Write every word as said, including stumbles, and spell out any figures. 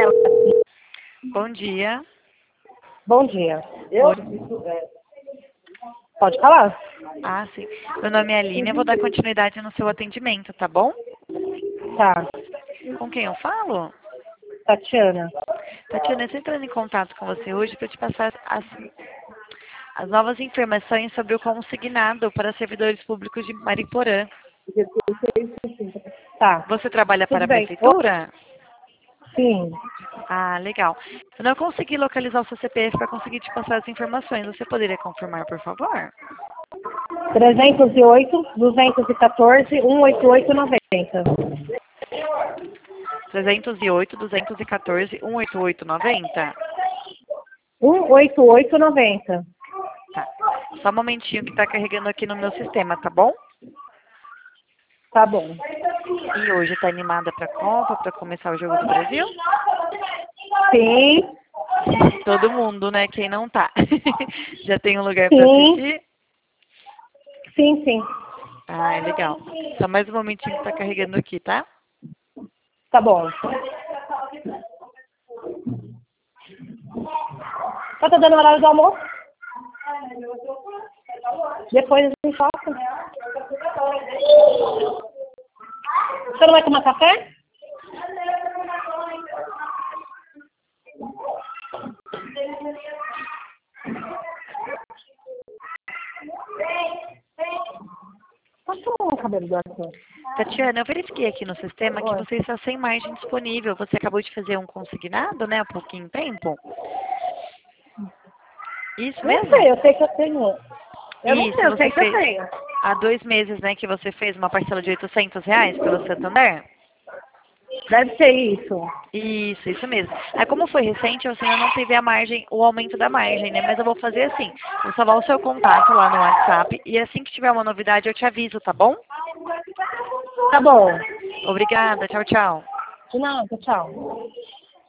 Bom dia. Bom dia. Eu? Bom- Pode falar? Ah, sim. Meu nome é Aline, eu vou dar continuidade no seu atendimento, tá bom? Tá. Com quem eu falo? Tatiana. Tatiana, eu estou entrando em contato com você hoje para te passar as, as novas informações sobre o consignado para servidores públicos de Mariporã. Tá. Você trabalha para Tudo a bem. Ô, prefeitura? sim. Ah, legal. Eu não consegui localizar o seu C P F para conseguir te passar as informações. Você poderia confirmar, por favor? trezentos e oito, duzentos e quatorze, cento e oitenta e oito, noventa. trezentos e oito, duzentos e quatorze, cento e oitenta e oito, noventa? cento e oitenta e oito, noventa. Tá. Só um momentinho que está carregando aqui no meu sistema, tá bom? Tá bom. E hoje tá animada pra Copa, pra começar o Jogo do Brasil? Sim. Todo mundo, né? Quem não tá? Já tem um lugar pra Sim. assistir? Sim, sim. Ah, é legal. Só mais um momentinho que tá carregando aqui, tá? Tá bom. Só tá dando horário do almoço? Depois a gente passa. Você não vai tomar café? Passa o cabelo do Arthur. Tatiana, eu verifiquei aqui no sistema que Oi. você está sem margem disponível. Você acabou de fazer um consignado, né? Há pouquinho tempo. Isso Não mesmo? sei, eu sei que eu tenho. Eu não Isso, sei, eu você sei que eu fez tenho. há dois meses, né? Que você fez uma parcela de oitocentos reais pelo Santander? Deve ser isso. Isso, isso mesmo. Aí como foi recente, assim, eu não teve a margem, o aumento da margem, né? Mas eu vou fazer assim, vou salvar o seu contato lá no WhatsApp e assim que tiver uma novidade eu te aviso, tá bom? Tá bom. Obrigada, tchau, tchau. De nada, tchau.